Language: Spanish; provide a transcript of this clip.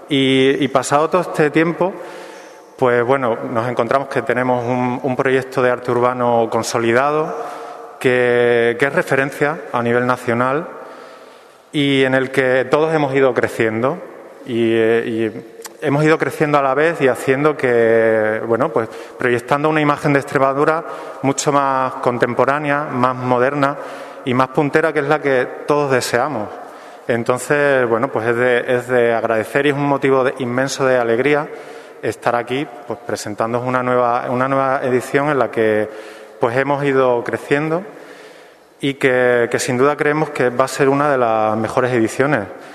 Y pasado todo este tiempo, pues bueno, nos encontramos que tenemos un proyecto de arte urbano consolidado que es referencia a nivel nacional y en el que todos hemos ido creciendo y hemos ido creciendo a la vez y haciendo que, bueno, pues proyectando una imagen de Extremadura mucho más contemporánea, más moderna y más puntera, que es la que todos deseamos. Entonces, bueno, pues es de agradecer y es un motivo inmenso de alegría estar aquí, pues presentando una nueva edición en la que pues hemos ido creciendo y que sin duda creemos que va a ser una de las mejores ediciones.